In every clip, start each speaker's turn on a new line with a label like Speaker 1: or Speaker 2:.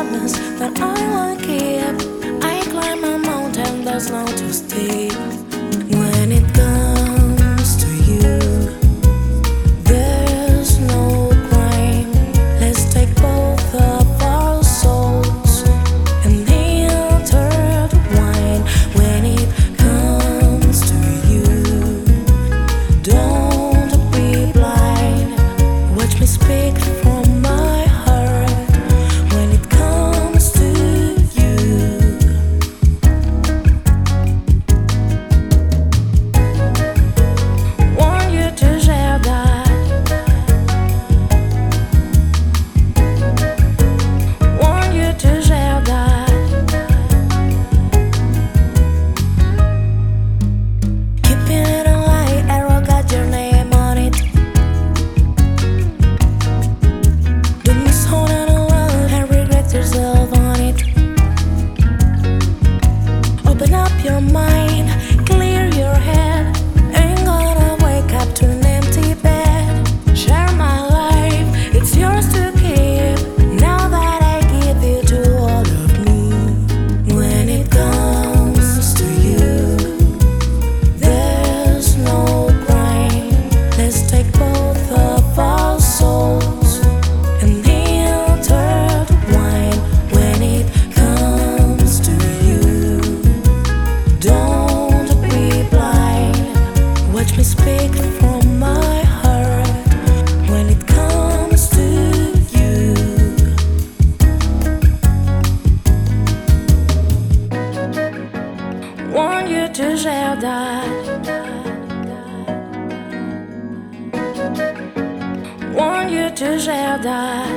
Speaker 1: promise that I will keep. I climb a mountain that's not too steep. When it comes to you, there's no crime. Let's take both of our souls and intertwine. When it comes to you, don't be blind. Watch me speak from my heart. When it comes to you, want you to share that. Want you to share that. Keeping it alive, arrow got your name on it. Don't miss hold on a love and regret yourself on it. Open up your mind, clear your head. Ain't gonna wake up to an empty bed. Share my life, it's yours to keep. Now that I give you to all of me. When it comes to you, there's no crime. Let's take both of our souls and intertwine. When it comes to you, don't be blind. Watch me speak from my heart. When it comes to you, want you to share that. Want you to share that.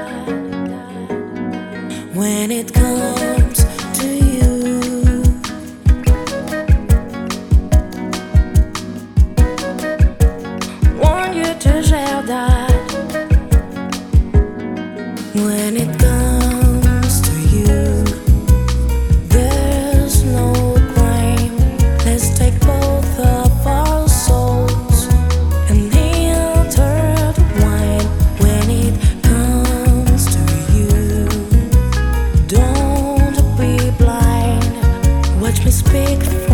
Speaker 1: When it comes to you, want you to share that. When it comes to you, there's no crime. Let's take both of our souls and intertwine. When it comes to you, don't be blind. Watch me speak